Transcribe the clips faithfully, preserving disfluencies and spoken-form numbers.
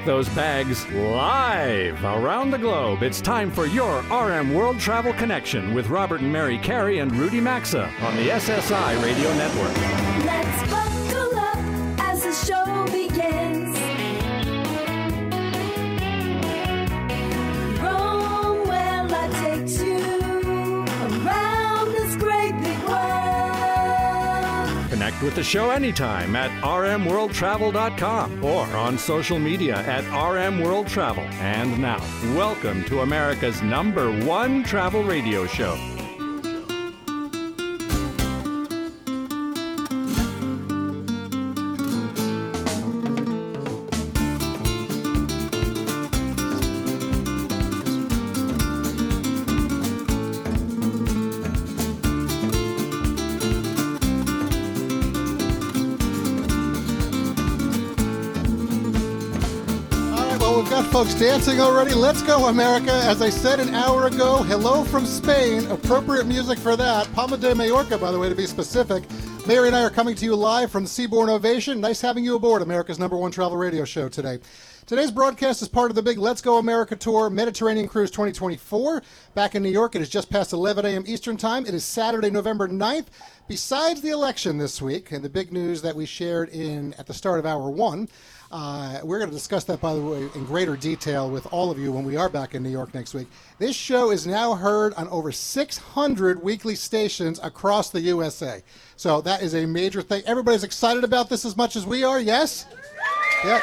those bags live around the globe. It's time for your R M World Travel Connection with Robert and Mary Carey and Rudy Maxa on the S S I Radio Network. Let's buckle up as the show begins. Rome, where life takes you around this great big world. Connect with the show anytime at r m world travel dot com or on social media at R M World Travel. And now, welcome to America's number one travel radio show. Folks dancing already. Let's go, America. As I said an hour ago, hello from Spain. Appropriate music for that. Palma de Mallorca, by the way, to be specific. Mary and I are coming to you live from Seabourn Ovation. Nice having you aboard America's number one travel radio show today. Today's broadcast is part of the big Let's Go America Tour Mediterranean Cruise twenty twenty-four. Back in New York, it is just past eleven a.m. Eastern Time. It is Saturday, November ninth. Besides the election this week and the big news that we shared in at the start of hour one, Uh, we're going to discuss that, by the way, in greater detail with all of you when we are back in New York next week. This show is now heard on over six hundred weekly stations across the U S A. So that is a major thing. Everybody's excited about this as much as we are, yes? Yeah.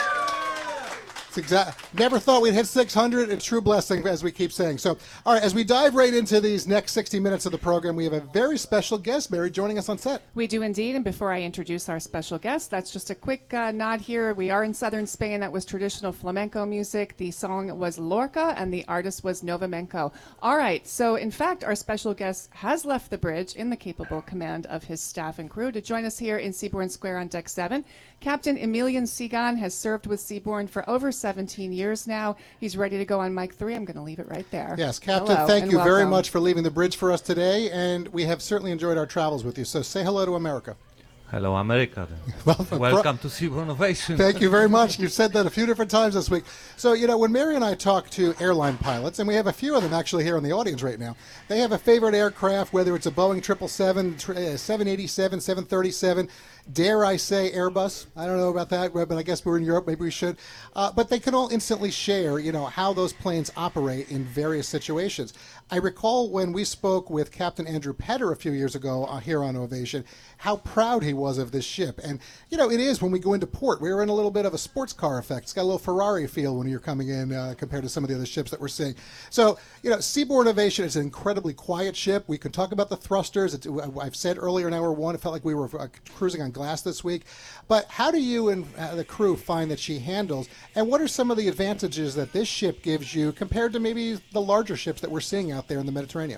It's exact. Never thought we'd hit six hundred. A true blessing, as we keep saying. So, all right, as we dive right into these next sixty minutes of the program, we have a very special guest, Mary, joining us on set. We do indeed, and before I introduce our special guest, that's just a quick uh, nod here. We are in southern Spain. That was traditional flamenco music. The song was Lorca, and the artist was Novamenco. All right, so in fact, our special guest has left the bridge in the capable command of his staff and crew to join us here in Seabourn Square on Deck seven. Captain Emilian Sigan has served with Seabourn for over seventeen years now. He's ready to go on mic three. I'm going to leave it right there. Yes, Captain, hello, thank you welcome. very much for leaving the bridge for us today, and we have certainly enjoyed our travels with you. So say hello to America. Hello, America. Well, welcome to Seabourn Ovation. Thank you very much. You've said that a few different times this week. So, you know, when Mary and I talk to airline pilots, and we have a few of them actually here in the audience right now, they have a favorite aircraft, whether it's a Boeing triple seven, seven eighty-seven, seven thirty-seven, dare I say Airbus. I don't know about that, but I guess we're in Europe. Maybe we should. Uh, but they can all instantly share, you know, how those planes operate in various situations. I recall when we spoke with Captain Andrew Petter a few years ago uh, here on Ovation, how proud he was of this ship. And, you know, it is when we go into port. We're in a little bit of a sports car effect. It's got a little Ferrari feel when you're coming in uh, compared to some of the other ships that we're seeing. So, you know, Seabourn Ovation is an incredibly quiet ship. We can talk about the thrusters. It's, I've said earlier in hour one, it felt like we were uh, cruising on glass this week. But how do you and uh, the crew find that she handles? And what are some of the advantages that this ship gives you compared to maybe the larger ships that we're seeing out there in the Mediterranean?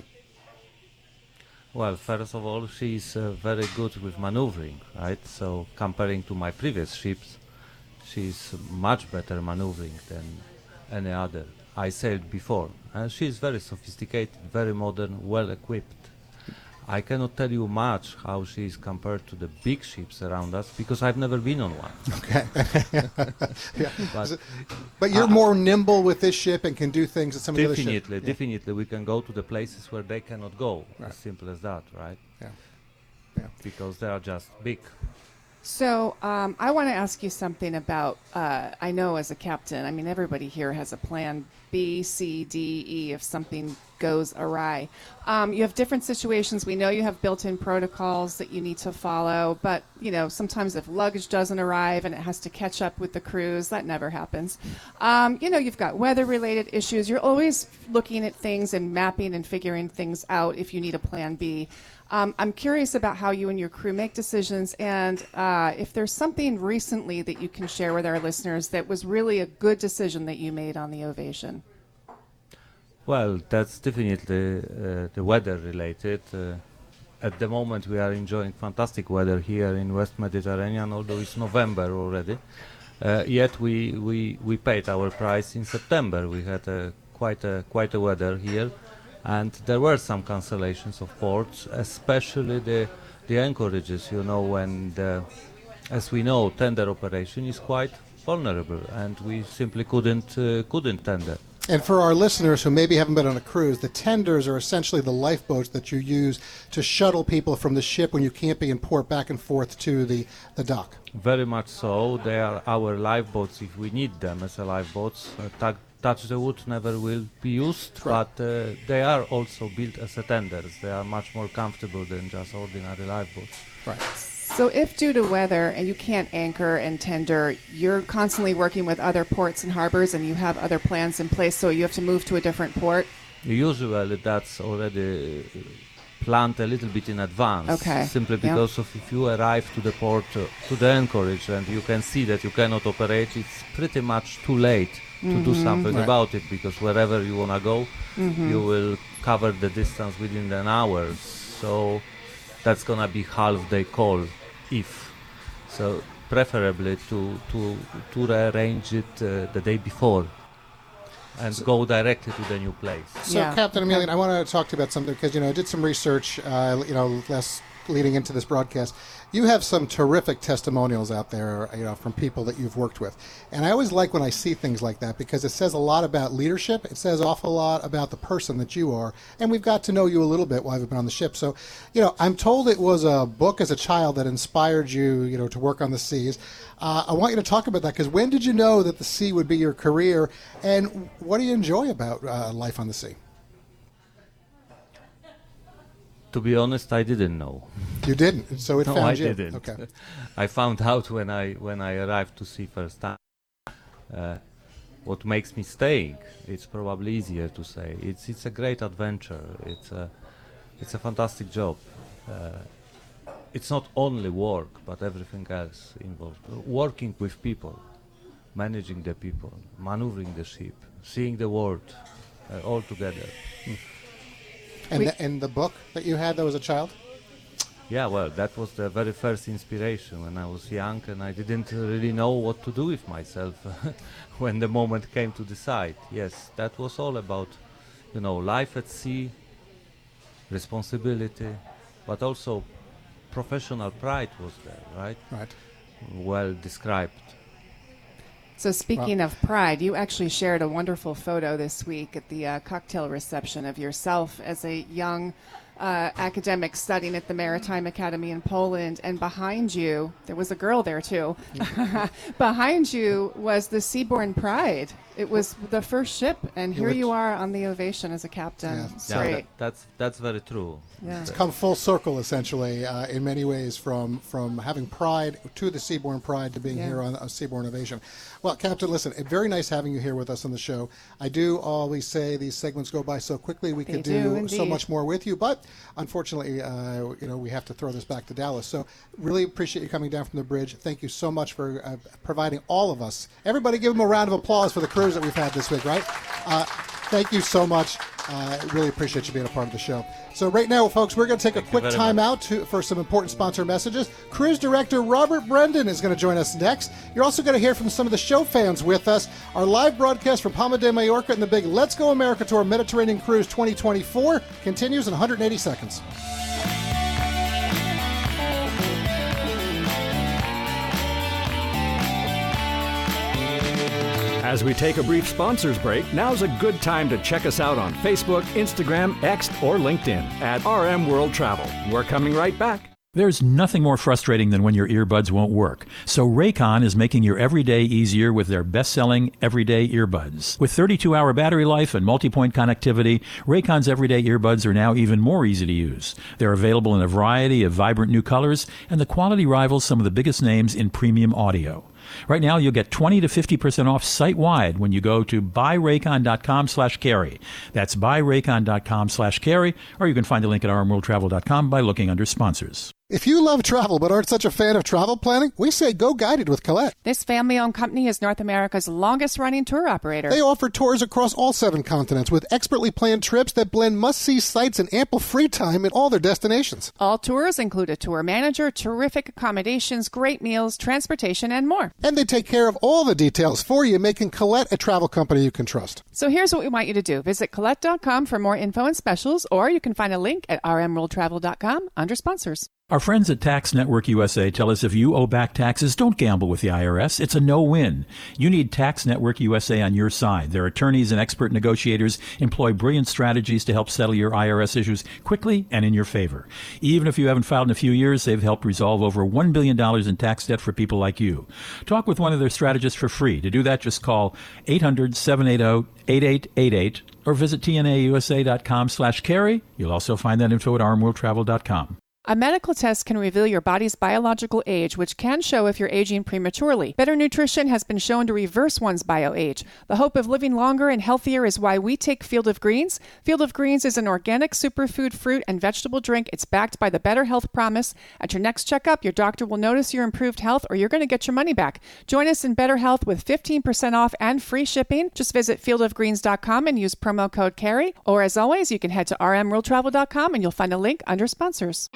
Well, first of all, she's uh, very good with maneuvering, right? So comparing to my previous ships, she's much better maneuvering than any other I sailed before. And she's very sophisticated, very modern, well equipped. I cannot tell you much how she is compared to the big ships around us because I've never been on one. Okay. Yeah. But, but you're uh, more nimble with this ship and can do things that some of the other ships. Definitely, Yeah. definitely. We can go to the places where they cannot go. Right. As simple as that, right? Yeah. Yeah. Because they are just big. So um, I want to ask you something about, uh, I know as a captain, I mean, everybody here has a plan B, C, D, E if something goes awry. Um, you have different situations. We know you have built-in protocols that you need to follow, but, you know, sometimes if luggage doesn't arrive and it has to catch up with the cruise, that never happens. Um, you know, you've got weather-related issues. You're always looking at things and mapping and figuring things out if you need a plan B. Um, I'm curious about how you and your crew make decisions, and uh, if there's something recently that you can share with our listeners that was really a good decision that you made on the Ovation. Well, that's definitely uh, the weather related. Uh, at the moment we are enjoying fantastic weather here in West Mediterranean, although it's November already. Uh, yet we, we, we paid our price in September. We had a, quite, a, quite a weather here. And there were some cancellations of ports, especially the the anchorages. You know, when the, as we know, tender operation is quite vulnerable, and we simply couldn't uh, couldn't tender. And for our listeners who maybe haven't been on a cruise, the tenders are essentially the lifeboats that you use to shuttle people from the ship when you can't be in port back and forth to the, the dock. Very much so. They are our lifeboats if we need them as a lifeboats. Uh, ta- touch the wood never will be used, Right. but uh, they are also built as a tenders. They are much more comfortable than just ordinary lifeboats. Right. So if due to weather and you can't anchor and tender, you're constantly working with other ports and harbors and you have other plans in place, so you have to move to a different port? Usually that's already uh, planned a little bit in advance. Okay. Simply Yep. because of if you arrive to the port, uh, to the anchorage, and you can see that you cannot operate, it's pretty much too late to do something Right. about it, because wherever you want to go, you will cover the distance within an hour. So that's going to be half day call, if. So preferably to, to, to arrange it uh, the day before and go directly to the new place. So, Yeah. Captain Okay. Emelian, I want to talk to you about something because, you know, I did some research, uh, you know, last leading into this broadcast. You have some terrific testimonials out there, you know, from people that you've worked with. And I always like when I see things like that because it says a lot about leadership. It says an awful lot about the person that you are. And we've got to know you a little bit while we've been on the ship. So, you know, I'm told it was a book as a child that inspired you, you know, to work on the seas. Uh, I want you to talk about that because when did you know that the sea would be your career? And what do you enjoy about uh, life on the sea? To be honest, I didn't know. You didn't, so it No, found I you. didn't. Okay. I found out when I when I arrived to sea first time. Uh, what makes me staying? It's probably easier to say. It's it's a great adventure. It's a it's a fantastic job. Uh, it's not only work, but everything else involved. Working with people, managing the people, maneuvering the ship, seeing the world, uh, all together. And We- the, and the book that you had that was a child? Yeah, well, that was the very first inspiration when I was young, and I didn't really know what to do with myself when the moment came to decide. Yes, that was all about, you know, life at sea, responsibility, but also professional pride was there, right? Right. Well described. So speaking of pride, you actually shared a wonderful photo this week at the uh, cocktail reception of yourself as a young uh, academic studying at the Maritime Academy in Poland. And behind you, there was a girl there too. Behind you was the Seabourn Pride. It was the first ship, and here was- you are on the Ovation as a captain. Yeah. It's Yeah, great. that, that's that's very true. Yeah. It's come full circle, essentially, uh, in many ways, from from having pride to the Seabourn Pride to being Yeah. here on a Seabourn Ovation. Well, Captain, listen, it's very nice having you here with us on the show. I do always say these segments go by so quickly. We They could do, so indeed. much more with you, but unfortunately, uh, you know, we have to throw this back to Dallas. So, really appreciate you coming down from the bridge. Thank you so much for uh, providing all of us. Everybody, give them a round of applause for the cruise that we've had this week. Right? Uh, thank you so much. I uh, really appreciate you being a part of the show. So right now, folks, we're going to take Thank a you quick very time much. out to, for some important sponsor messages. Cruise director Robert Brendan is going to join us next. You're also going to hear from some of the show fans with us. Our live broadcast from Palma de Mallorca and the big Let's Go America Tour Mediterranean Cruise twenty twenty-four continues in one hundred eighty seconds. As we take a brief sponsors break, now's a good time to check us out on Facebook, Instagram, X, or LinkedIn at R M World Travel. We're coming right back. There's nothing more frustrating than when your earbuds won't work. So Raycon is making your everyday easier with their best-selling everyday earbuds. With thirty-two hour battery life and multi-point connectivity, Raycon's everyday earbuds are now even more easy to use. They're available in a variety of vibrant new colors, and the quality rivals some of the biggest names in premium audio. Right now, you'll get twenty to fifty percent off site-wide when you go to buyraycon.com slash carry. That's buyraycon.com slash carry, or you can find the link at r m world travel dot com by looking under sponsors. If you love travel but aren't such a fan of travel planning, we say go guided with Colette. This family-owned company is North America's longest-running tour operator. They offer tours across all seven continents with expertly planned trips that blend must-see sites and ample free time in all their destinations. All tours include a tour manager, terrific accommodations, great meals, transportation, and more. And they take care of all the details for you, making Colette a travel company you can trust. So here's what we want you to do. Visit Colette dot com for more info and specials, or you can find a link at r m world travel dot com under sponsors. Our friends at Tax Network U S A tell us if you owe back taxes, don't gamble with the I R S. It's a no-win. You need Tax Network U S A on your side. Their attorneys and expert negotiators employ brilliant strategies to help settle your I R S issues quickly and in your favor. Even if you haven't filed in a few years, they've helped resolve over one billion dollars in tax debt for people like you. Talk with one of their strategists for free. To do that, just call eight hundred, seven eight zero, eight eight eight eight or visit tnausa.com slash carry. You'll also find that info at r m world travel dot com. A medical test can reveal your body's biological age, which can show if you're aging prematurely. Better nutrition has been shown to reverse one's bio-age. The hope of living longer and healthier is why we take Field of Greens. Field of Greens is an organic superfood fruit and vegetable drink. It's backed by the Better Health Promise. At your next checkup, your doctor will notice your improved health or you're going to get your money back. Join us in Better Health with fifteen percent off and free shipping. Just visit field of greens dot com and use promo code CARRY. Or as always, you can head to r m world travel dot com and you'll find a link under sponsors.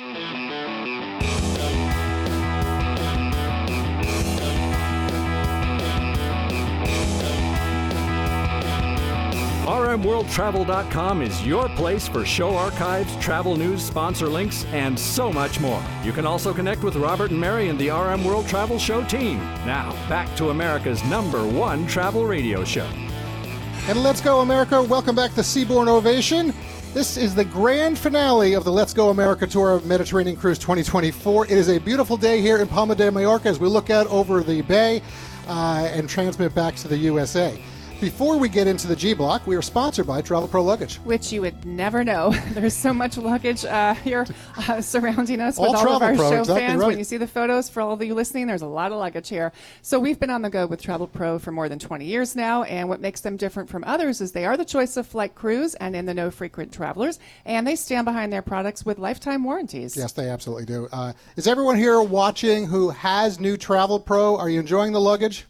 r m world travel dot com is your place for show archives, travel news, sponsor links, and so much more. You can also connect with Robert and Mary and the R M World Travel Show team. Now, back to America's number one travel radio show. And let's go, America. Welcome back to Seabourn Ovation. This is the grand finale of the Let's Go America Tour of Mediterranean Cruise twenty twenty-four. It is a beautiful day here in Palma de Mallorca as we look out over the bay uh, and transmit back to the U S A. Before we get into the G Block, we are sponsored by Travel Pro Luggage. Which you would never know. There's so much luggage uh, here uh, surrounding us All with all of our Travel Pro, show exactly fans. right. When you see the photos, for all of you listening, there's a lot of luggage here. So we've been on the go with Travel Pro for more than twenty years now, and what makes them different from others is they are the choice of flight crews and in the no frequent travelers, and they stand behind their products with lifetime warranties. Yes, they absolutely do. Uh, is everyone here watching who has new Travel Pro? Are you enjoying the luggage?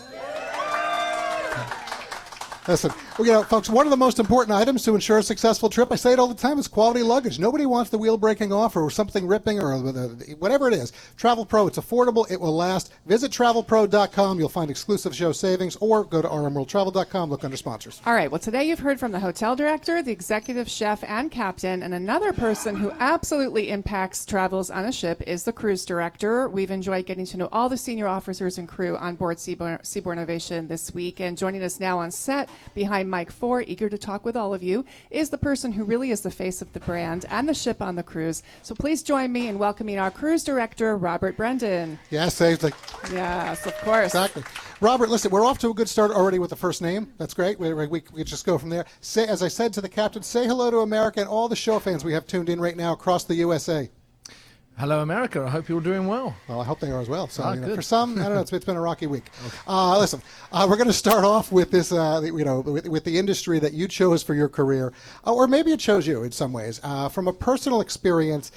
Listen, well, you know, folks, one of the most important items to ensure a successful trip, I say it all the time, is quality luggage. Nobody wants the wheel breaking off or something ripping or whatever it is. Travel Pro, it's affordable, it will last. Visit travel pro dot com. You'll find exclusive show savings, or go to r m world travel dot com, look under sponsors. All right, well, today you've heard from the hotel director, the executive chef, and captain, and another person who absolutely impacts travels on a ship is the cruise director. We've enjoyed getting to know all the senior officers and crew on board Seabourn, Seabourn Ovation this week, and joining us now on set, behind Mike Four, eager to talk with all of you, is the person who really is the face of the brand and the ship on the cruise. So please join me in welcoming our cruise director, Robert Brendan. Yes, saves the... Yes, of course. Exactly. Robert, listen, we're off to a good start already with the first name. That's great. We, we, we just go from there. Say, as I said to the captain, say hello to America and all the show fans we have tuned in right now across the U S A. Hello, America. I hope you're doing well. Well, I hope they are as well. So, Ah, you know, good. for some, I don't know, it's, it's been a rocky week. Okay. Uh, listen, uh, we're going to start off with this, uh, you know, with, with the industry that you chose for your career, uh, or maybe it chose you in some ways. Uh, from a personal experience,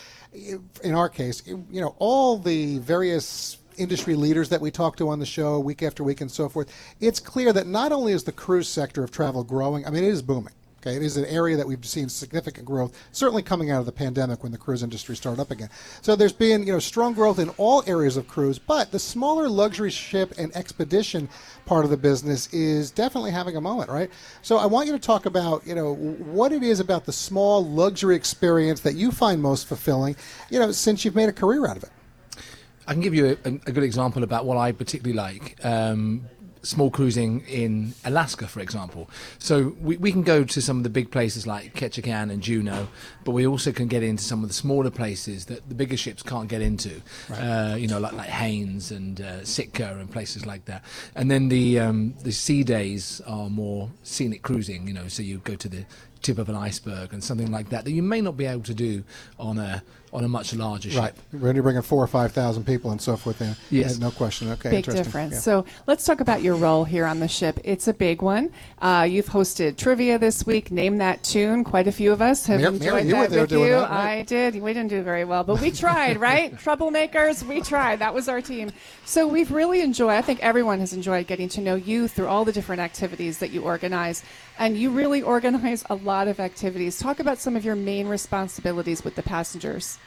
in our case, you know, all the various industry leaders that we talk to on the show week after week and so forth, it's clear that not only is the cruise sector of travel growing, I mean, it is booming. Okay, it is an area that we've seen significant growth, certainly coming out of the pandemic when the cruise industry started up again. So there's been, you know, strong growth in all areas of cruise, but the smaller luxury ship and expedition part of the business is definitely having a moment, right? So I want you to talk about, you know, what it is about the small luxury experience that you find most fulfilling, you know, since you've made a career out of it. I can give you a, a good example about what I particularly like. Um, small cruising in Alaska, for example. So we, we can go to some of the big places like Ketchikan and Juneau, but we also can get into some of the smaller places that the bigger ships can't get into, right. uh, you know, like, like Haynes and uh, Sitka and places like that. And then the um, the sea days are more scenic cruising, you know, so you go to the tip of an iceberg and something like that that you may not be able to do on a on a much larger ship. Right. When you're bringing four or five thousand people and so forth, then yes, no question. Okay, big interesting. difference. Yeah. So let's talk about your role here on the ship. It's a big one. Uh, you've hosted trivia this week. Name that tune. Quite a few of us have Mary, enjoyed Mary, you that were there with doing you. that, right? I did. We didn't do very well, but we tried, right? Troublemakers. We tried. That was our team. So we've really enjoyed. I think everyone has enjoyed getting to know you through all the different activities that you organize, and you really organize a lot of activities. Talk about some of your main responsibilities with the passengers.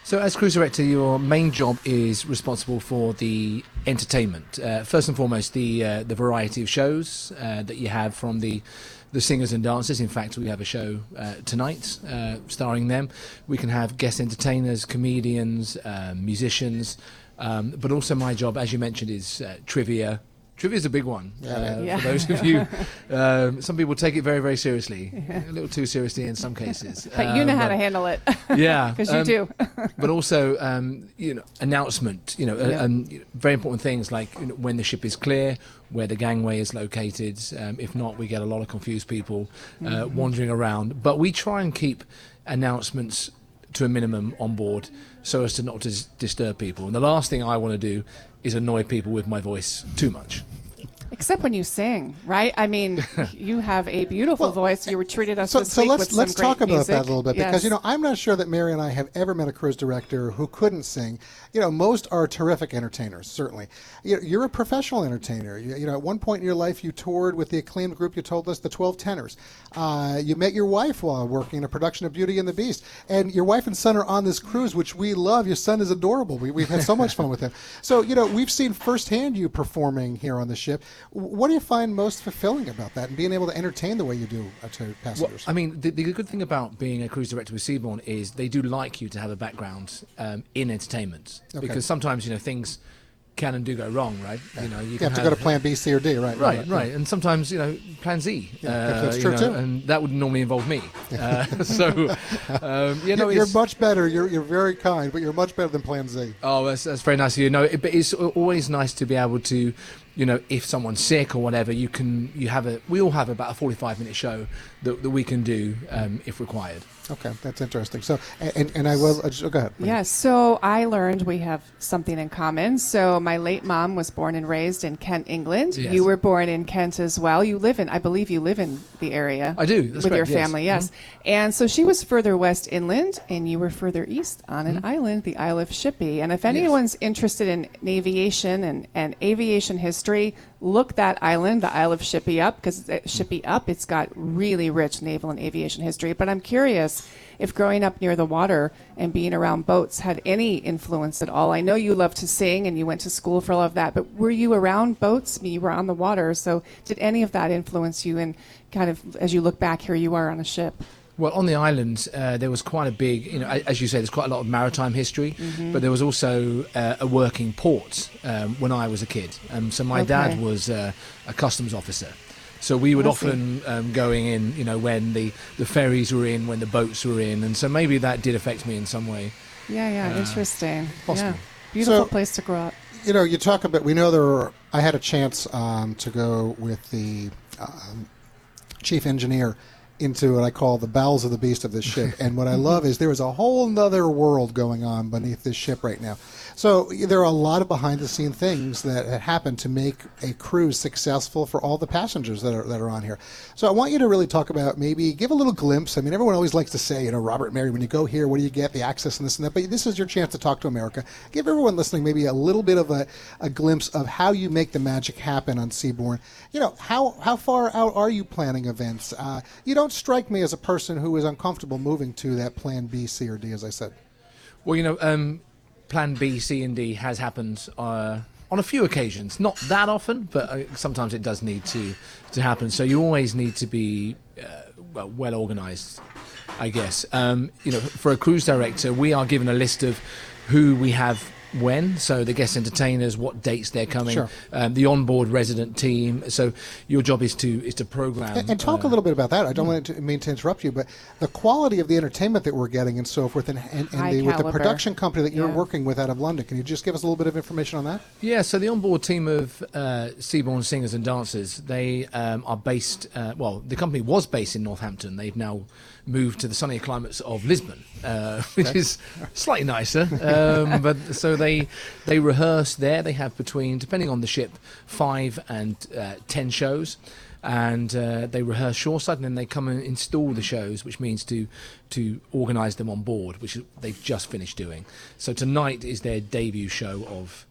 So as cruise director, your main job is responsible for the entertainment. Uh, first and foremost, the uh, the variety of shows uh, that you have from the the singers and dancers. In fact, we have a show uh, tonight uh, starring them. We can have guest entertainers, comedians, uh, musicians, um, but also my job, as you mentioned, is uh, trivia. Trivia is a big one uh, Yeah. for those of you. Um, some people take it very, very seriously, a little too seriously in some cases. But you know Um, how to handle it. yeah, Because you um, do. but also, um, you know, announcement. You know, Yeah. uh, and you know, very important things like you know, when the ship is clear, where the gangway is located. Um, if not, we get a lot of confused people uh, Mm-hmm. wandering around. But we try and keep announcements to a minimum on board, so as to not dis- disturb people. And the last thing I want to do is annoy people with my voice too much. Except when you sing, right? I mean, you have a beautiful Well, voice. You treated us So, this so week let's with some let's great talk about music. that a little bit because Yes. you know I'm not sure that Mary and I have ever met a cruise director who couldn't sing. You know, most are terrific entertainers. Certainly, you- you're a professional entertainer. You, you know, at one point in your life, you toured with the acclaimed group. You told us the twelve Tenors. Uh, you met your wife while working in a production of Beauty and the Beast, and your wife and son are on this cruise, which we love. Your son is adorable. We, we've had so much fun with him. So you know, we've seen firsthand you performing here on the ship. What do you find most fulfilling about that, and being able to entertain the way you do uh, to Well, passengers? I mean, the, the good thing about being a cruise director with Seabourn is they do like you to have a background um, in entertainment, Okay. because sometimes you know things can and do go wrong, right? You know, you, You can have to go to Plan B, C, or D, right? Right, right, and sometimes you know Plan Z. Yeah, uh, that's you true know, too. and that would normally involve me. Uh, so, um, you know, You're, you're it's, much better. You're you're very kind, but you're much better than Plan Z. oh, that's, that's very nice of you. No, it, but it's always nice to be able to, you know, if someone's sick or whatever, you can you have a. We all have about a forty-five minute show that, that we can do um, if required. Okay, that's interesting. So, and and I will. Uh, just, oh, go ahead. Yes, so I learned we have something in common. So my late mom was born and raised in Kent, England. Yes. You were born in Kent as well. You live in, I believe you live in the area. I do, that's with your correct, yes. family, yes. And so she was further west inland, and you were further east on an island, the Isle of Shippey. And if anyone's interested in aviation and, and aviation history, look that island, the Isle of Shippey up, because Shippey up, it's got really rich naval and aviation history. But I'm curious if growing up near the water and being around boats had any influence at all. I know you love to sing and you went to school for all of that, but were you around boats? I mean, you were on the water, so did any of that influence you? And kind of, as you look back, here you are on a ship. Well, on the island, uh, there was quite a big, you know, a- as you say, there's quite a lot of maritime history, Mm-hmm. but there was also uh, a working port um, when I was a kid. Um, so my dad Okay. was uh, a customs officer. So we would I see. often um, going in, you know, when the, the ferries were in, when the boats were in, and so maybe that did affect me in some way. Yeah, yeah, interesting. possible. Yeah. Beautiful So- place to grow up. You know, you talk about. We know there were. I had a chance um, to go with the um, chief engineer into what I call the bowels of the beast of this ship. And what I love is there is a whole nother world going on beneath this ship right now. So there are a lot of behind the scene things that happen to make a cruise successful for all the passengers that are that are on here. So I want you to really talk about, maybe give a little glimpse. I mean, everyone always likes to say, you know, Robert and Mary, when you go here, what do you get? The access and this and that. But this is your chance to talk to America. Give everyone listening maybe a little bit of a, a glimpse of how you make the magic happen on Seabourn. You know, how, how far out are you planning events? Uh, you don't strike me as a person who is uncomfortable moving to that Plan B, C, or D, as I said. Well, you know, um, Plan B, C, and D has happened uh, on a few occasions. Not that often, but uh, sometimes it does need to, to happen. So you always need to be uh, well, well organised, I guess. Um, you know, for a cruise director, we are given a list of who we have when, so the guest entertainers, what dates they're coming, Sure. um, the onboard resident team. So your job is to is to program And, and talk uh, a little bit about that. I don't want to mean to interrupt you, but the quality of the entertainment that we're getting and so forth, and, and, and High the, with the caliber. production company that you're Yeah. working with out of London. Can you just give us a little bit of information on that? Yeah, so the onboard team of uh, Seabourn singers and dancers, they um, are based, uh, well, the company was based in Northampton. They've now moved to the sunnier climates of Lisbon, uh, which is slightly nicer. Um, but so they they rehearse there. They have between, depending on the ship, five and uh, ten shows. And uh, they rehearse shoreside, and then they come and install the shows, which means to to organise them on board, which they've just finished doing. So tonight is their debut show of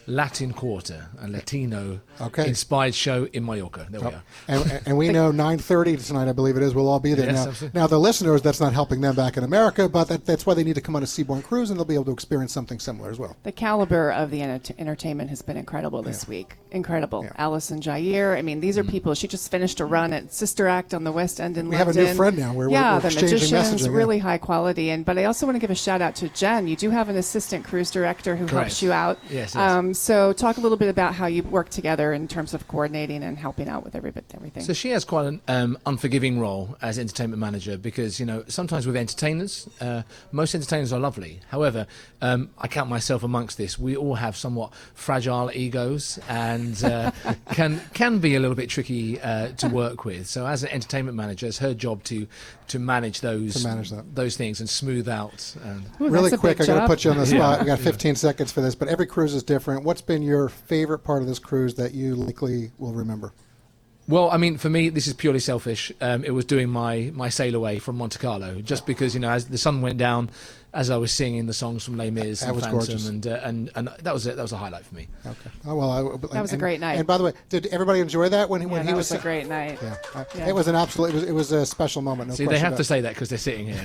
Latin Quarter, a Latino Okay. inspired show in Mallorca. There we are. And, and we know nine thirty tonight, I believe it is. We'll all be there. Yes, now, absolutely. now, the listeners, that's not helping them back in America, but that, that's why they need to come on a Seabourn cruise, and they'll be able to experience something similar as well. The caliber of the enter- entertainment has been incredible this week. Incredible. Yeah. Alison Jair. I mean, these are people. She just finished a run at Sister Act on the West End in We have London. a new friend now where we're- yeah, we're the exchanging magicians, messaging, yeah. really high quality. And but I also want to give a shout out to Jen. You do have an assistant cruise director who Correct. helps you out. Yes, yes. Um, so talk a little bit about how you work together in terms of coordinating and helping out with every bit, everything. So she has quite an um, unforgiving role as entertainment manager because, you know, sometimes with entertainers, uh, most entertainers are lovely. However, um, I count myself amongst this. We all have somewhat fragile egos and uh, can can be a little bit tricky uh, to work with. So as an entertainment manager, it's her job to to manage those To manage that. those things and smooth out. Um, Ooh, really that's a quick, big I got to job. put you on the spot. We got fifteen seconds for this, but every cruise is different. What's been your favorite part of this cruise that you likely will remember? Well, I mean, for me, this is purely selfish. Um, it was doing my, my sail away from Monte Carlo, just because, you know, as the sun went down, as I was singing the songs from Les Mis That and was Phantom, gorgeous. and, uh, and and that was it. That was a highlight for me. Okay. Oh well, I, That was a and- great night. And by the way, did everybody enjoy that when, he yeah, when that he was, was? a great night. Yeah, uh, Yeah. it was an absolute. It was it was a special moment. No See, they question have about to it. say that because they're sitting here.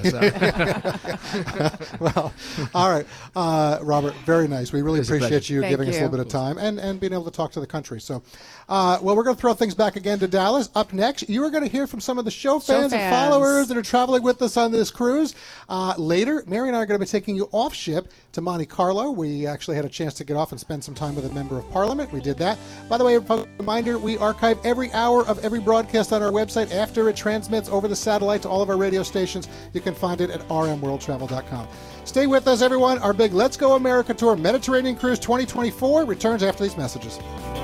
So. Well, all right, uh, Robert. Very nice. We really It's a appreciate pleasure. you Thank giving us a you. little bit of time and, and being able to talk to the country. So, uh, well, we're going to throw things back again to Dallas. Up next, you are going to hear from some of the show Show fans and fans. followers that are traveling with us on this cruise. Uh, later, Mary and I are going to be taking you off ship to Monte Carlo. We actually had a chance to get off and spend some time with a member of Parliament. We did that. By the way, a reminder: we archive every hour of every broadcast on our website after it transmits over the satellite to all of our radio stations. You can find it at r m world travel dot com. Stay with us, everyone. Our big Let's Go America Tour Mediterranean Cruise twenty twenty-four returns after these messages.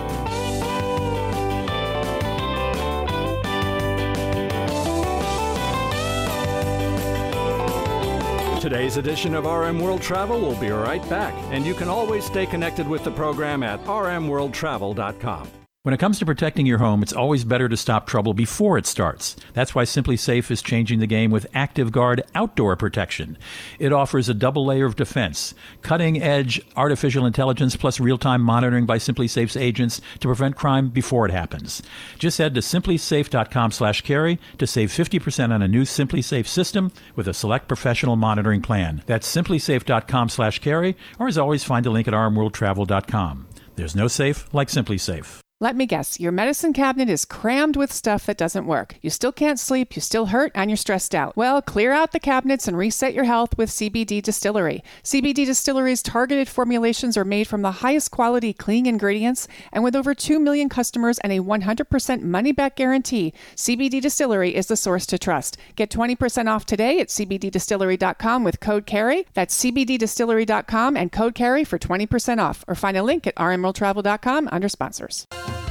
Today's edition of R M World Travel will be right back, and you can always stay connected with the program at r m world travel dot com. When it comes to protecting your home, it's always better to stop trouble before it starts. That's why Simply Safe is changing the game with Active Guard Outdoor Protection. It offers a double layer of defense, cutting-edge artificial intelligence plus real-time monitoring by Simply Safe's agents to prevent crime before it happens. Just head to simply safe dot com slash carry to save fifty percent on a new Simply Safe system with a select professional monitoring plan. That's simply safe dot com slash carry, or as always, find a link at r m world travel dot com. There's no safe like Simply Safe. Let me guess, your medicine cabinet is crammed with stuff that doesn't work. You still can't sleep, you still hurt, and you're stressed out. Well, clear out the cabinets and reset your health with C B D Distillery. C B D Distillery's targeted formulations are made from the highest quality clean ingredients, and with over two million customers and a one hundred percent money-back guarantee, C B D Distillery is the source to trust. Get twenty percent off today at c b d distillery dot com with code CARRY. That's c b d distillery dot com and code CARRY for twenty percent off. Or find a link at r m world travel dot com under sponsors.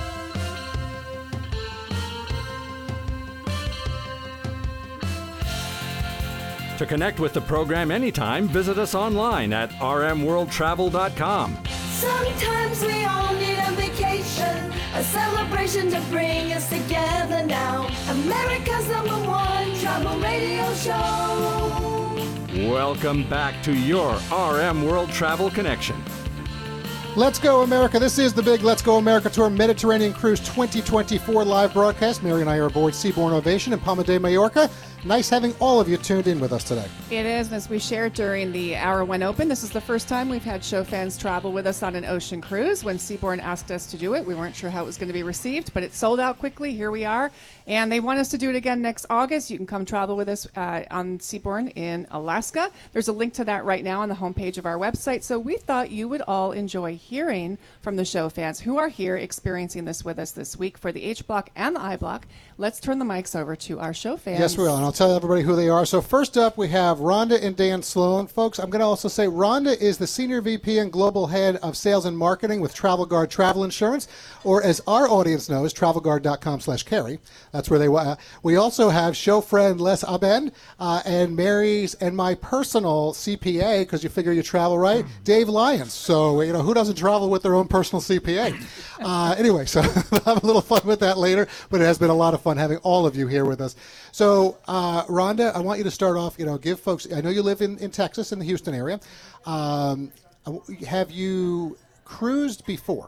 To connect with the program anytime, visit us online at r m world travel dot com. Sometimes we all need a vacation, a celebration to bring us together now. America's number one travel radio show. Welcome back to your R M World Travel Connection. Let's Go America. This is the big Let's Go America Tour Mediterranean Cruise twenty twenty-four live broadcast. Mary and I are aboard Seabourn Ovation in Palma de Mallorca. Nice having all of you tuned in with us today. It is, and as we shared during the hour when open, this is the first time we've had show fans travel with us on an ocean cruise. When Seabourn asked us to do it, we weren't sure how it was going to be received, but it sold out quickly. Here we are, and they want us to do it again next August. You can come travel with us uh, on Seabourn in Alaska. There's a link to that right now on the homepage of our website, so we thought you would all enjoy hearing from the show fans who are here experiencing this with us this week for the H Block and the I Block. Let's turn the mics over to our show fans. Yes, we will, and I'll tell everybody who they are. So first up, we have Rhonda and Dan Sloan. Folks, I'm going to also say Rhonda is the Senior V P and Global Head of Sales and Marketing with Travel Guard Travel Insurance, or as our audience knows, travel guard dot com slash carry. That's where they uh, we also have show friend Les Aben uh, and Mary's and my personal C P A, because you figure you travel right, Dave Lyons. So, you know, who doesn't travel with their own personal C P A? Uh, anyway, so we'll have a little fun with that later, but it has been a lot of fun having all of you here with us. So, uh, Rhonda, I want you to start off, you know, give folks, I know you live in, in Texas, in the Houston area. Um, have you cruised before?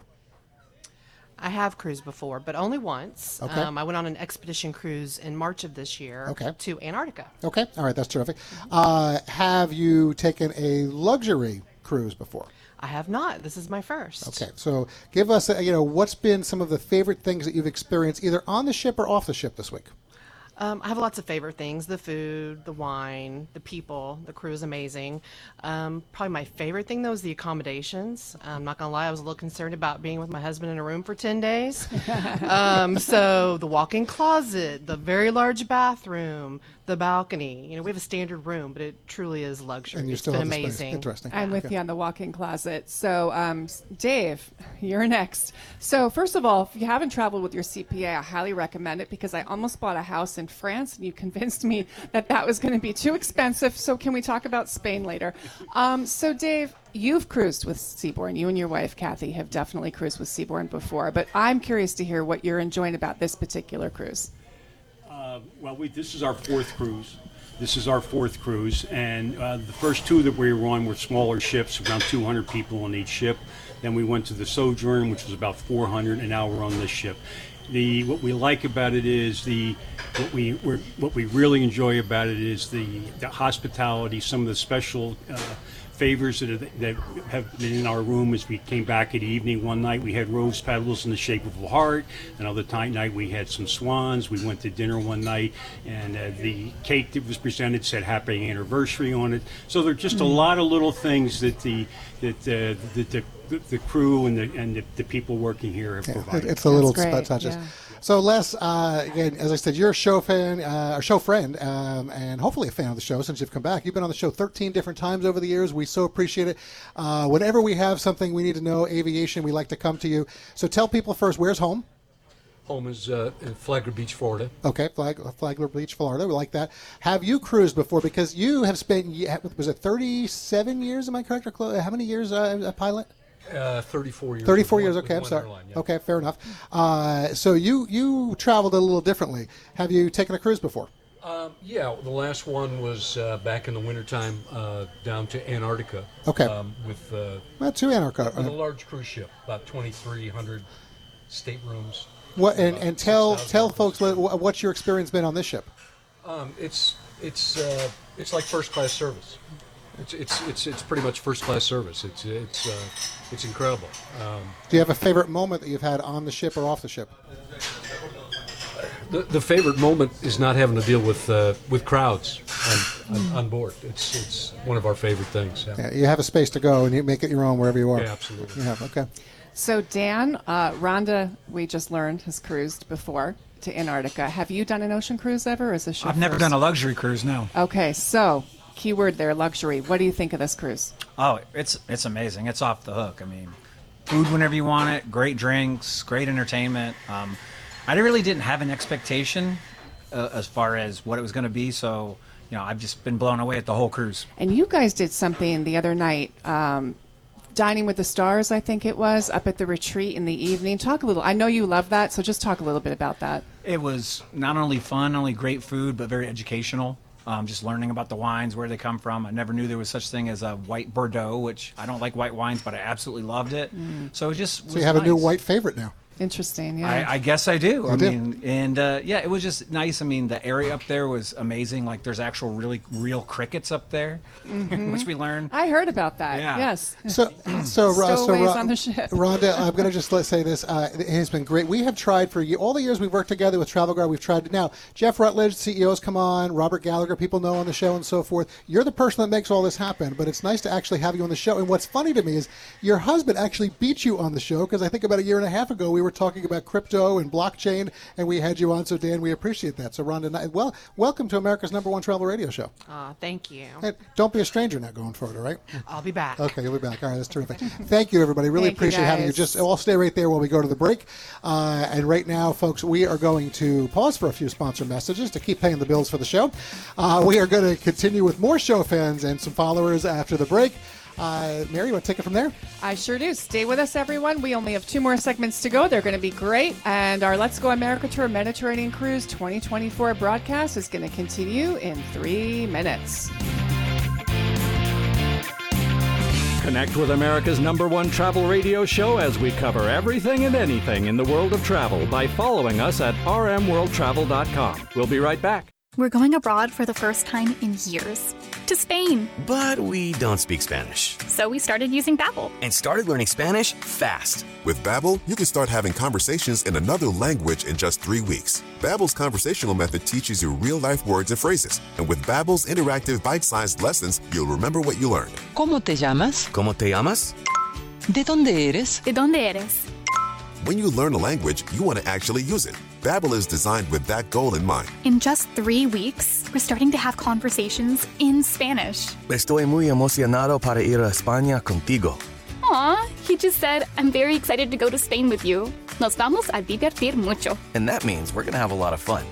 I have cruised before, but only once. Okay. Um, I went on an expedition cruise in March of this year Okay. to Antarctica. Okay, all right, that's terrific. Uh, have you taken a luxury cruise before? I have not. This is my first. Okay, so give us, uh, you know, what's been some of the favorite things that you've experienced either on the ship or off the ship this week? Um, I have lots of favorite things: the food, the wine, the people. The crew is amazing. Um, probably my favorite thing, though, is the accommodations. I'm not gonna lie; I was a little concerned about being with my husband in a room for ten days. um, so the walk-in closet, the very large bathroom, the balcony. You know, we have a standard room, but it truly is luxury. And you It's still been have the space. amazing. Interesting. I'm with Okay. you on the walk-in closet. So, um, Dave, you're next. So, first of all, if you haven't traveled with your C P A, I highly recommend it because I almost bought a house in France, and you convinced me that that was going to be too expensive. So, can we talk about Spain later? Um, so, Dave, you've cruised with Seabourn. You and your wife, Kathy, have definitely cruised with Seabourn before. But I'm curious to hear what you're enjoying about this particular cruise. Uh, well, we, this is our fourth cruise. This is our fourth cruise, and uh, the first two that we were on were smaller ships, around two hundred people on each ship. Then we went to the Sojourn, which was about four hundred, and now we're on this ship. The what we like about it is the what we we're, what we really enjoy about it is the, the hospitality. Some of the special uh, favors that, are, that have been in our room as we came back at evening. One night we had rose petals in the shape of a heart. Another time, night we had some swans. We went to dinner one night, and uh, the cake that was presented said "Happy Anniversary" on it. So there are just a lot of little things that the that uh, the, the the the crew and the and the, the people working here have Yeah, provided. it's the little That's great, spot touches. yeah. So, Les, uh, again, as I said, you're a show fan, uh, a show friend, um, and hopefully a fan of the show since you've come back. You've been on the show thirteen different times over the years. We so appreciate it. Uh, whenever we have something we need to know, aviation, we like to come to you. So tell people first, where's home? Home is uh, in Flagler Beach, Florida. Okay, Flag, Flagler Beach, Florida. We like that. Have you cruised before? Because you have spent, was it thirty-seven years, am I correct? Or close? How many years uh, a pilot? Uh, thirty-four years. thirty-four with years, one- okay, I'm with one sorry. airline, yeah. Okay, fair enough. Uh, so you, you traveled a little differently. Have you taken a cruise before? Um, yeah, the last one was uh, back in the wintertime uh, down to Antarctica. Okay. Um, with, uh, Well, to Antarctica. with a large cruise ship, about twenty-three hundred staterooms. What and, Uh, and tell six thousand tell folks what, what's your experience been on this ship? Um, it's it's uh, it's like first class service. It's it's it's it's pretty much first class service. It's it's uh, it's incredible. Um, Do you have a favorite moment that you've had on the ship or off the ship? the the favorite moment is not having to deal with uh, with crowds on, on, on board. It's it's one of our favorite things. Yeah, Yeah, you have a space to go and you make it your own wherever you are. Yeah, absolutely. Yeah, okay. So, Dan, uh, Rhonda, we just learned, has cruised before to Antarctica. Have you done an ocean cruise ever? Or is this your I've never first? done a luxury cruise, no. Okay, so keyword there, luxury. What do you think of this cruise? Oh, it's it's amazing. It's off the hook. I mean, food whenever you want it, great drinks, great entertainment. Um, I really didn't have an expectation uh, as far as what it was going to be, so you know, I've just been blown away at the whole cruise. And you guys did something the other night, um, Dining with the Stars, I think it was, up at the retreat in the evening. Talk a little. I know you love that, so just talk a little bit about that. It was not only fun, not only great food, but very educational. Um, just learning about the wines, where they come from. I never knew there was such thing as a white Bordeaux, which I don't like white wines, but I absolutely loved it. Mm. So it just So was you have a new nice. white favorite now. Interesting, yeah. I, I guess I do. I do. mean, and uh, yeah, it was just nice. I mean, the area up there was amazing. Like, there's actual really real crickets up there, which we learned. I heard about that. Yeah. Yes. So, so, Ro- so Stowaways Ro- on the ship. Rhonda, I'm going to just let say this. Uh, it has been great. We have tried for ye- all the years we've worked together with Travel Guard. We've tried now. Jeff Rutledge, C E Os, come on. Robert Gallagher, people know on the show and so forth. You're the person that makes all this happen. But it's nice to actually have you on the show. And what's funny to me is your husband actually beat you on the show because I think about a year and a half ago we were talking about crypto and blockchain, and we had you on. So Dan, we appreciate that. So Rhonda, well, welcome to America's number one travel radio show. Aw, thank you. Hey, don't be a stranger now going forward, all right? I'll be back. Okay, you'll be back. All right, that's terrific. Thank you, everybody. Really Thank you, appreciate having you. guys. Just all stay right there while we go to the break. Uh, and right now, folks, we are going to pause for a few sponsor messages to keep paying the bills for the show. Uh, we are going to continue with more show fans and some followers after the break. Uh, Mary, you want to take it from there? I sure do. Stay with us, everyone. We only have two more segments to go. They're going to be great. And our Let's Go America Tour Mediterranean Cruise twenty twenty-four broadcast is going to continue in three minutes. Connect with America's number one travel radio show as we cover everything and anything in the world of travel by following us at r m world travel dot com. We'll be right back. We're going abroad for the first time in years. To Spain. But we don't speak Spanish. So we started using Babbel. And started learning Spanish fast. With Babbel, you can start having conversations in another language in just three weeks. Babbel's conversational method teaches you real-life words and phrases. And with Babbel's interactive bite-sized lessons, you'll remember what you learned. ¿Cómo te llamas? ¿Cómo te llamas? ¿De dónde eres? ¿De dónde eres? When you learn a language, you want to actually use it. Babbel is designed with that goal in mind. In just three weeks, we're starting to have conversations in Spanish. Estoy muy emocionado para ir a España contigo. Aw, he just said, I'm very excited to go to Spain with you. Nos vamos a divertir mucho. And that means we're going to have a lot of fun.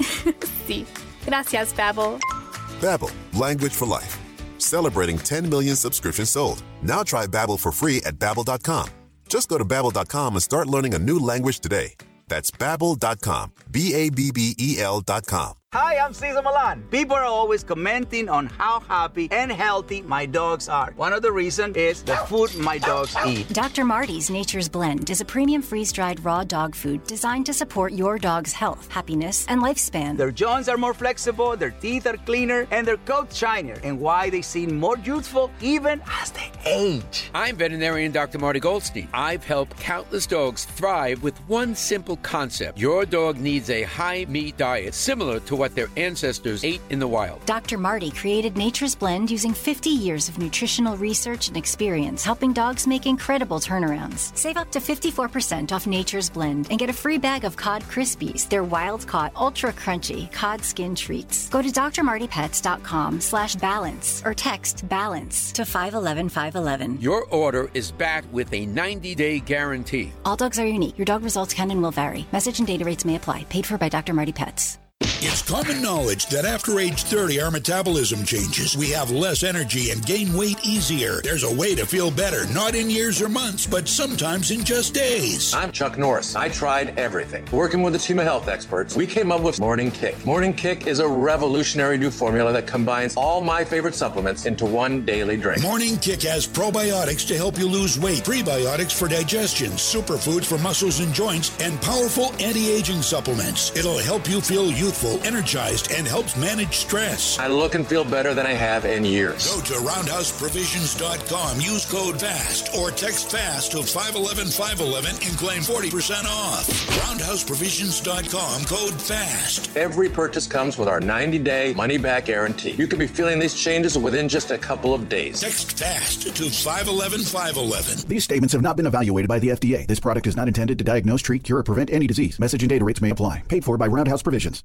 Sí. Gracias, Babbel. Babbel, language for life. Celebrating ten million subscriptions sold. Now try Babbel for free at babbel dot com. Just go to babbel dot com and start learning a new language today. That's babbel dot com. B A B B E L dot com. Hi, I'm Cesar Milan. People are always commenting on how happy and healthy my dogs are. One of the reasons is the food my dogs eat. Doctor Marty's Nature's Blend is a premium freeze-dried raw dog food designed to support your dog's health, happiness, and lifespan. Their joints are more flexible, their teeth are cleaner, and their coats shinier, and why they seem more youthful even as they age. I'm veterinarian Doctor Marty Goldstein. I've helped countless dogs thrive with one simple concept. Your dog needs a high-meat diet similar to what their ancestors ate in the wild. Doctor Marty created Nature's Blend using fifty years of nutritional research and experience, helping dogs make incredible turnarounds. Save up to fifty-four percent off Nature's Blend and get a free bag of Cod Krispies, their wild-caught, ultra-crunchy cod skin treats. Go to d r marty pets dot com slash balance or text BALANCE to five one one five one one. Your order is backed with a ninety-day guarantee. All dogs are unique. Your dog results can and will vary. Message and data rates may apply. Paid for by Doctor Marty Pets. It's common knowledge that after age thirty, our metabolism changes. We have less energy and gain weight easier. There's a way to feel better, not in years or months, but sometimes in just days. I'm Chuck Norris. I tried everything. Working with a team of health experts, we came up with Morning Kick. Morning Kick is a revolutionary new formula that combines all my favorite supplements into one daily drink. Morning Kick has probiotics to help you lose weight, prebiotics for digestion, superfoods for muscles and joints, and powerful anti-aging supplements. It'll help you feel youthful, energized, and helps manage stress. I look and feel better than I have in years. Go to roundhouse provisions dot com, use code FAST, or text FAST to five one one five one one and claim forty percent off. roundhouse provisions dot com, code FAST. Every purchase comes with our ninety-day money-back guarantee. You could be feeling these changes within just a couple of days. Text FAST to five one one five one one. These statements have not been evaluated by the F D A. This product is not intended to diagnose, treat, cure, or prevent any disease. Message and data rates may apply. Paid for by Roundhouse Provisions.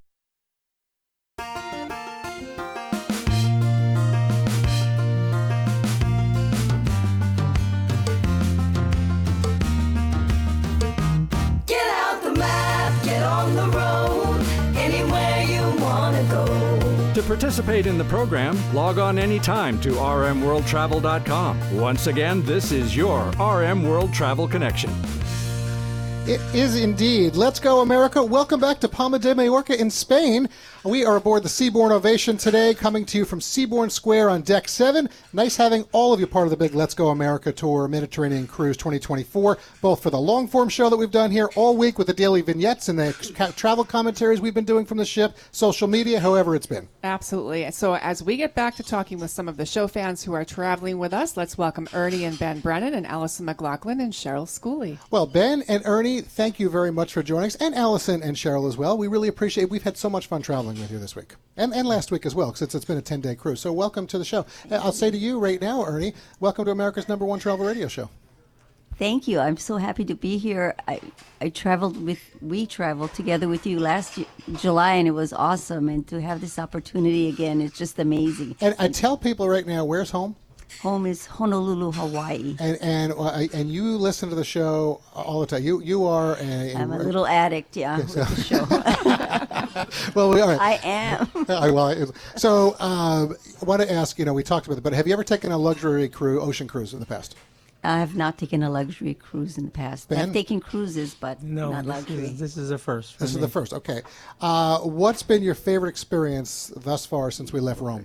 Get out the map, get on the road, anywhere you want to go. To participate in the program, log on anytime to r m world travel dot com. Once again, this is your R M World Travel Connection. It is indeed. Let's go, America. Welcome back to Palma de Mallorca in Spain. We are aboard the Seabourn Ovation today, coming to you from Seabourn Square on Deck seven. Nice having all of you part of the big Let's Go America Tour Mediterranean Cruise twenty twenty-four, both for the long-form show that we've done here all week with the daily vignettes and the ca- travel commentaries we've been doing from the ship, social media, however it's been. Absolutely. So as we get back to talking with some of the show fans who are traveling with us, let's welcome Ernie and Ben Brennan and Allison McLaughlin and Cheryl Schooley. Well, Ben and Ernie, thank you very much for joining us, and Allison and Cheryl as well. We really appreciate it. We've had so much fun traveling with you this week, and, and last week as well, because it's, it's been a ten-day cruise. So welcome to the show. I'll say to you right now, Ernie, welcome to America's number one travel radio show. Thank you. I'm so happy to be here. I, I traveled with, we traveled together with you last Ju- July, and it was awesome. And to have this opportunity again, it's just amazing. And I tell people right now, where's home? Home is Honolulu, Hawaii. And and uh, and you listen to the show all the time. You you are a, I'm a little addict, yeah, with the show. Well, we are. I am. I, well, so um, I want to ask. You know, we talked about it, but have you ever taken a luxury cruise, ocean cruise, in the past? I have not taken a luxury cruise in the past. Ben? I've taken cruises, but no, not this luxury. Is, this is a first. For This me. is the first. Okay. Uh, what's been your favorite experience thus far since we left Rome?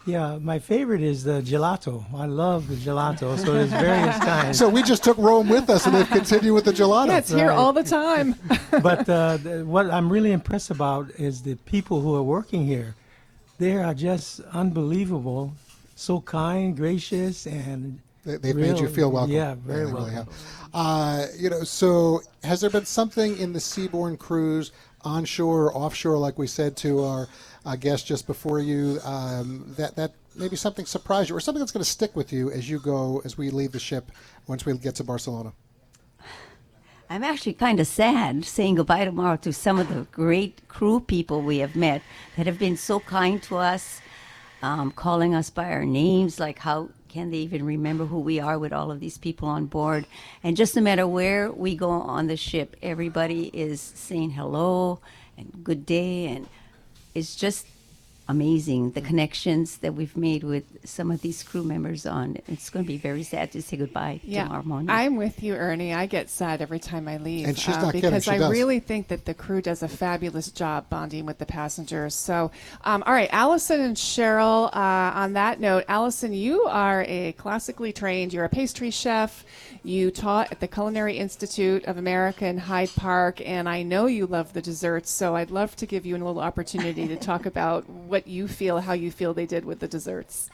Yeah, my favorite is the gelato. I love the gelato, so there's various kinds. So we just took Rome with us, and they've continued with the gelato. Yeah, it's here Right. all the time. But uh, the, what I'm really impressed about is the people who are working here. They are just unbelievable, so kind, gracious, and They- They've real, made you feel welcome. Yeah, very they welcome. really have. Uh, you know, so has there been something in the Seabourn cruise, onshore or offshore, like we said to our uh, guest just before you, um, that that maybe something surprised you, or something that's going to stick with you as you go, as we leave the ship once we get to Barcelona? I'm actually kind of sad saying goodbye tomorrow to some of the great crew people we have met that have been so kind to us, um, calling us by our names, like how can they even remember who we are with all of these people on board? And just no matter where we go on the ship, everybody is saying hello and good day, and it's just amazing the connections that we've made with some of these crew members on. It's going to be very sad to say goodbye Yeah, tomorrow morning. I'm with you, Ernie. I get sad every time I leave. And she's um, not kidding. because She I does. really think that the crew does a fabulous job bonding with the passengers. So, um, all right, Allison and Cheryl, uh, on that note, Allison, you are a classically trained, you're a pastry chef. You taught at the Culinary Institute of America in Hyde Park, and I know you love the desserts, so I'd love to give you a little opportunity to talk about what you feel, how you feel they did with the desserts.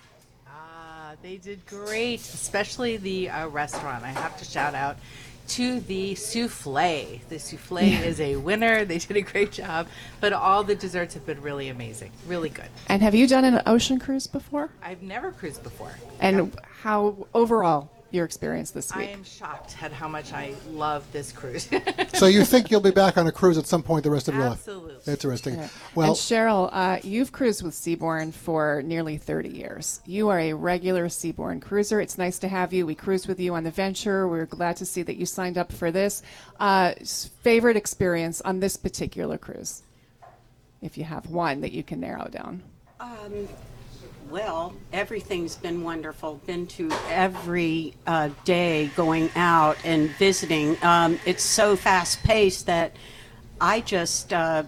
Uh, they did great, especially the uh, restaurant. I have to shout out to the souffle. The souffle Yeah. is a winner. They did a great job, but all the desserts have been really amazing, really good. And have you done an ocean cruise before? I've never cruised before. And how, overall, your experience this I week? am shocked at how much I love this cruise. So you think you'll be back on a cruise at some point the rest of your life? Absolutely. Interesting. Yeah. Well, and Cheryl, uh, you've cruised with Seabourn for nearly thirty years. You are a regular Seabourn cruiser. It's nice to have you. We cruised with you on the Venture. We're glad to see that you signed up for this. Uh, s- favorite experience on this particular cruise, if you have one that you can narrow down. Um, well, everything's been wonderful. Been to every uh, day going out and visiting. Um, it's so fast paced that I just uh,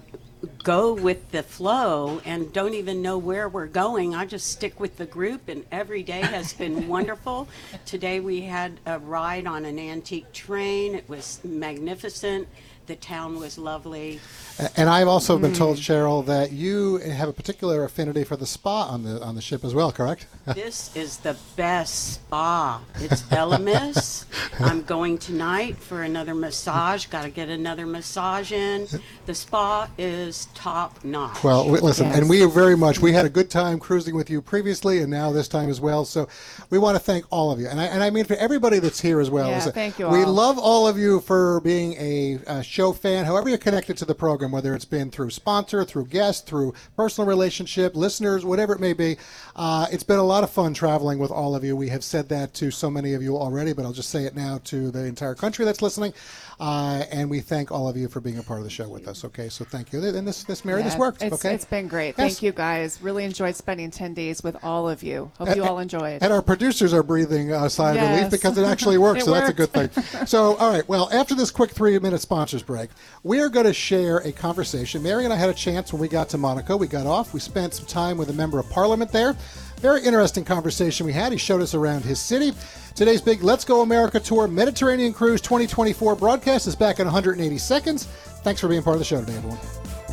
go with the flow and don't even know where we're going. I just stick with the group, and every day has been wonderful. Today we had a ride on an antique train. It was magnificent. The town was lovely. and I've also been Mm. told, Cheryl, that you have a particular affinity for the spa on the on the ship as well, correct? This is the best spa. It's Elemis. I'm going tonight for another massage. Got to get another massage in. The spa is top notch. Well, we, listen, Yes. and we very much, we had a good time cruising with you previously and now this time as well. So we want to thank all of you. And I, and I mean for everybody that's here as well. Yeah, Listen, thank you We all. love all of you for being a, a show fan, however you're connected to the program, whether it's been through sponsor, through guest, through personal relationship, listeners, whatever it may be. Uh, it's been a lot of fun traveling with all of you. We have said that to so many of you already, but I'll just say it now to the entire country that's listening. Uh, and we thank all of you for being a part of the show with us. Okay, so thank you. And this, this Mary, this Yeah, worked. It's, okay, it's been great. Yes. Thank you, guys. Really enjoyed spending ten days with all of you. Hope you all enjoyed. And our producers are breathing a sigh of relief Yes. because it actually works, It so that's a good worked. thing. So, all right, well, after this quick three-minute sponsors break, we are going to share a conversation. Mary and I had a chance when we got to Monaco. We got off. We spent some time with a member of parliament there. Very interesting conversation we had. He showed us around his city. Today's big Let's Go America Tour Mediterranean Cruise twenty twenty-four broadcast is back in one hundred eighty seconds. Thanks for being part of the show today, everyone.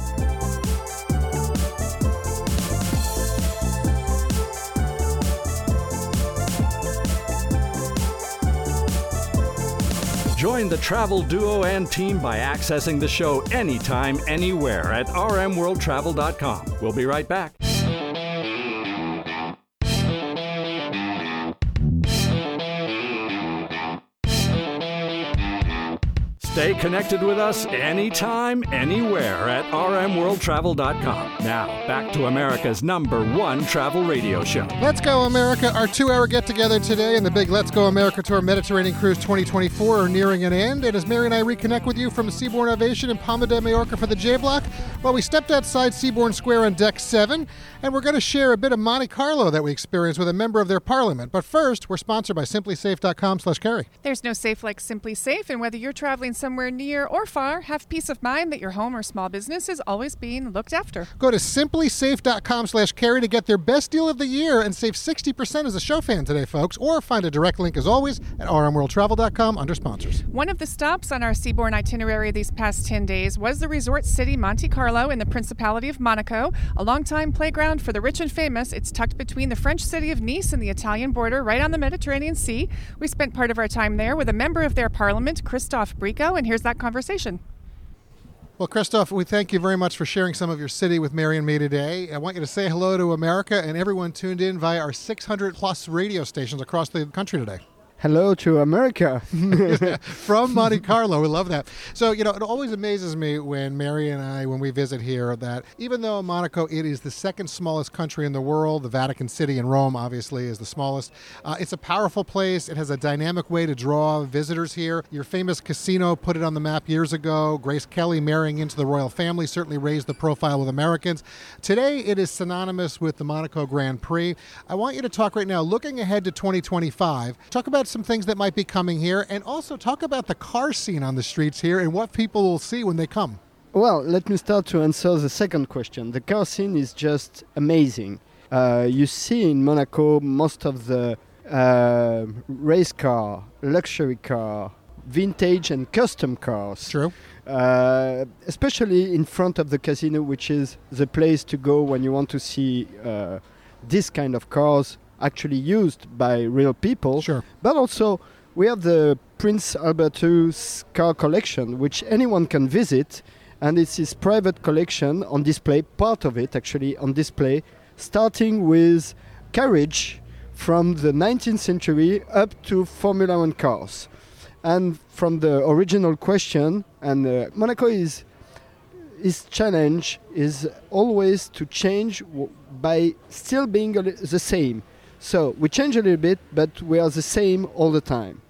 Join the travel duo and team by accessing the show anytime, anywhere at r m world travel dot com. We'll be right back. Stay connected with us anytime, anywhere at r m world travel dot com. Now, back to America's number one travel radio show. Let's Go America, our two-hour get-together today and the big Let's Go America Tour Mediterranean Cruise twenty twenty-four are nearing an end. And as Mary and I reconnect with you from Seabourn Ovation in Palma de Mallorca for the J-Block, well, we stepped outside Seabourn Square on deck seven, and we're going to share a bit of Monte Carlo that we experienced with a member of their parliament. But first, we're sponsored by simply safe dot com slash carry. There's no safe like Simply Safe, and whether you're traveling somewhere somewhere near or far, have peace of mind that your home or small business is always being looked after. Go to simply safe dot com slash carry to get their best deal of the year and save sixty percent as a show fan today, folks. Or find a direct link, as always, at r m world travel dot com under sponsors. One of the stops on our Seabourn itinerary these past ten days was the resort city Monte Carlo in the Principality of Monaco, a longtime playground for the rich and famous. It's tucked between the French city of Nice and the Italian border, right on the Mediterranean Sea. We spent part of our time there with a member of their parliament, Christophe Bricot, and here's that conversation. Well, Christophe, we thank you very much for sharing some of your city with Mary and me today. I want you to say hello to America and everyone tuned in via our six hundred plus radio stations across the country today. Hello to America. From Monte Carlo. We love that. So, you know, it always amazes me when Mary and I, when we visit here, that even though Monaco, it is the second smallest country in the world, the Vatican City and Rome, obviously, is the smallest. Uh, it's a powerful place. It has a dynamic way to draw visitors here. Your famous casino put it on the map years ago. Grace Kelly marrying into the royal family certainly raised the profile with Americans. Today, it is synonymous with the Monaco Grand Prix. I want you to talk right now, looking ahead to twenty twenty-five, talk about some things that might be coming here, and also talk about the car scene on the streets here and what people will see when they come. Well, let me start to answer the second question. The car scene is just amazing. Uh, you see in Monaco most of the uh, race car, luxury car, vintage and custom cars. True. Uh, especially in front of the casino, which is the place to go when you want to see uh, this kind of cars actually used by real people. Sure. But also we have the Prince Albertus car collection, which anyone can visit, and it's his private collection on display, part of it actually on display, starting with carriage from the nineteenth century up to Formula One cars. And from the original question, and uh, Monaco is his challenge is always to change w- by still being li- the same. So we change a little bit, but we are the same all the time.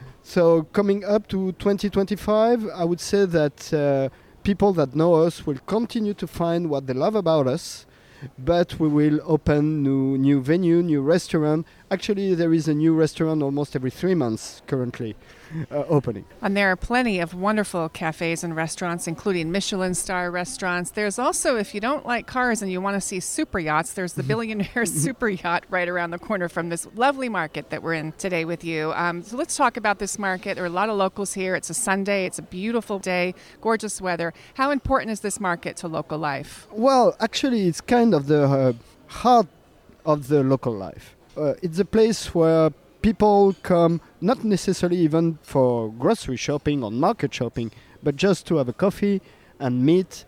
So coming up to twenty twenty-five, I would say that uh, people that know us will continue to find what they love about us, but we will open new new venue, new restaurant. Actually, there is a new restaurant almost every three months currently uh, opening. And there are plenty of wonderful cafes and restaurants, including Michelin star restaurants. There's also, if you don't like cars and you want to see super yachts, there's the Billionaire Super Yacht right around the corner from this lovely market that we're in today with you. Um, so let's talk about this market. There are a lot of locals here. It's a Sunday. It's a beautiful day, gorgeous weather. How important is this market to local life? Well, actually, it's kind of the uh, heart of the local life. Uh, it's a place where people come not necessarily even for grocery shopping or market shopping, but just to have a coffee and meet.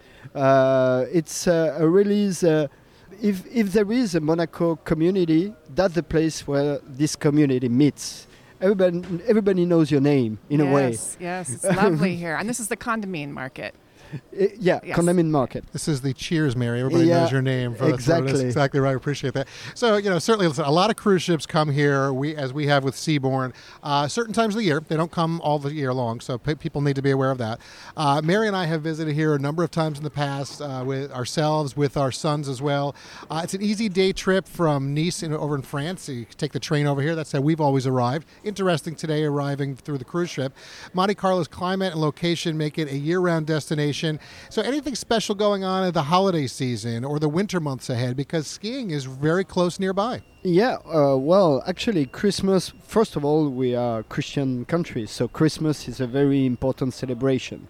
Uh, it's uh, a really, uh, if, if there is a Monaco community, that's the place where this community meets. Everybody, everybody knows your name in yes, a way. Yes, yes, it's lovely here. And this is the Condamine Market. Uh, yeah, yes. Condamine Market. This is the Cheers, Mary. Everybody yeah, knows your name. For exactly. That's exactly right. I appreciate that. So, you know, certainly listen, a lot of cruise ships come here, we as we have with Seabourn, uh, certain times of the year. They don't come all the year long, so p- people need to be aware of that. Uh, Mary and I have visited here a number of times in the past uh, with ourselves, with our sons as well. Uh, it's an easy day trip from Nice in, over in France. So you can take the train over here. That's how we've always arrived. Interesting today arriving through the cruise ship. Monte Carlo's climate and location make it a year-round destination. So any Anything special going on in the holiday season or the winter months ahead, because skiing is very close nearby? Yeah, uh, well, actually, Christmas, first of all, we are a Christian country, so Christmas is a very important celebration.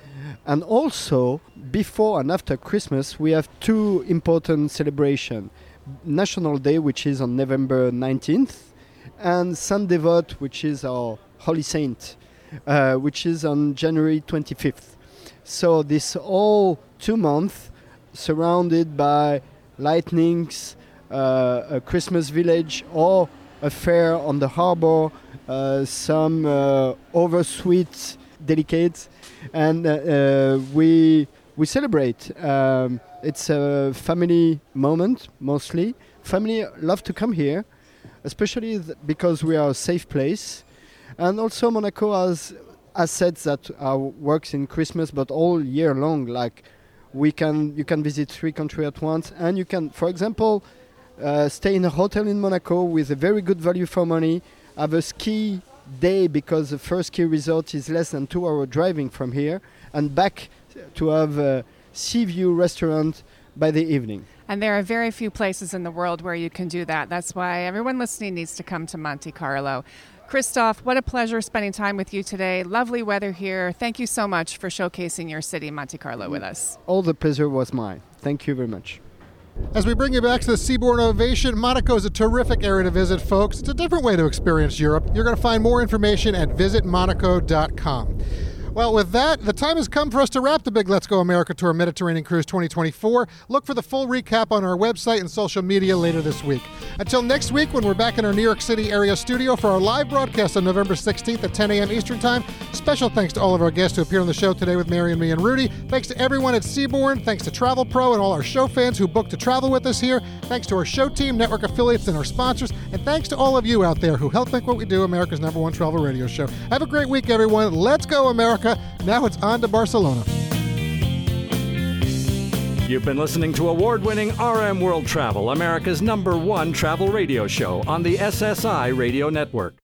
And also, before and after Christmas, we have two important celebrations. National Day, which is on November nineteenth, and Saint Devote, which is our Holy Saint, uh, which is on January twenty-fifth. So this all two months surrounded by lightnings, uh, a Christmas village or a fair on the harbor, uh, some uh, oversweet delicates, and uh, uh, we we celebrate. Um, it's a family moment mostly. Family love to come here, especially th- because we are a safe place, and also Monaco has assets that are works in Christmas but all year long. Like we can you can visit three countries at once, and you can, for example, uh, stay in a hotel in Monaco with a very good value for money, have a ski day because the first ski resort is less than two hour driving from here, and back to have a sea view restaurant by the evening. And there are very few places in the world where you can do that. That's why everyone listening needs to come to Monte Carlo. Christophe, what a pleasure spending time with you today. Lovely weather here. Thank you so much for showcasing your city, Monte Carlo, with us. All the pleasure was mine. Thank you very much. As we bring you back to the Seabourn Ovation, Monaco is a terrific area to visit, folks. It's a different way to experience Europe. You're going to find more information at visit monaco dot com. Well, with that, the time has come for us to wrap the big Let's Go America Tour Mediterranean Cruise twenty twenty-four. Look for the full recap on our website and social media later this week. Until next week, when we're back in our New York City area studio for our live broadcast on November sixteenth at ten a.m. Eastern Time. Special thanks to all of our guests who appeared on the show today with Mary and me and Rudy. Thanks to everyone at Seabourn. Thanks to Travel Pro and all our show fans who booked to travel with us here. Thanks to our show team, network affiliates, and our sponsors. And thanks to all of you out there who help make what we do America's number one travel radio show. Have a great week, everyone. Let's go, America. Now it's on to Barcelona. You've been listening to award-winning R M World Travel, America's number one travel radio show on the S S I Radio Network.